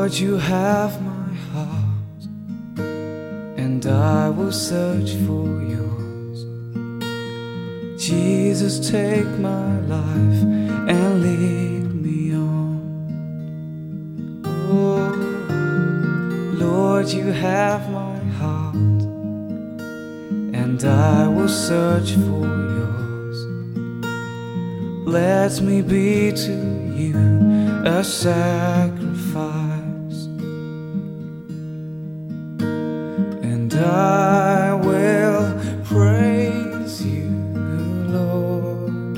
Lord, you have my heart, and I will search for yours. Jesus, take my life and lead me on. Oh, Lord, you have my heart, and I will search for yours. Let me be to you a sacrifice, and I will praise you, Lord,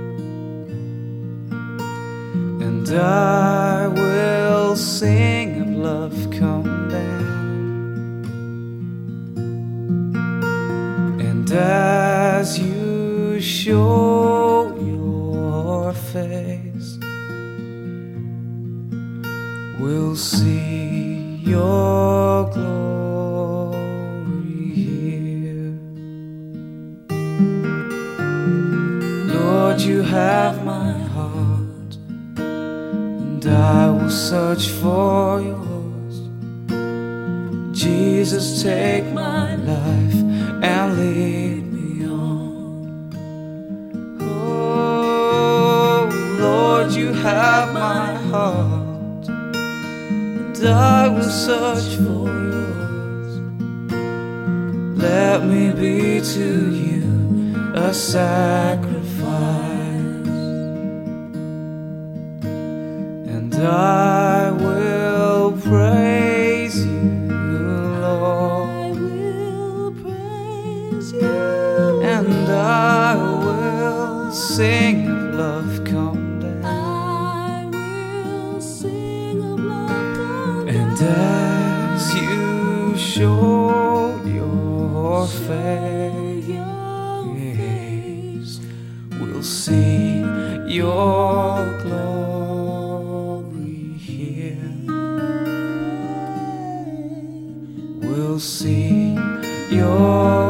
and I will sing of love come down. And as you show your face, we'll see your glory here. Lord, you have my heart, and I will search for yours. Jesus, take my life and lead me on. Oh, Lord, you have my heart, and I will search for yours. Let me be to you a sacrifice, and I will praise you, Lord, and I will sing of love come down. And as you show your face, we'll see your glory here. We'll see your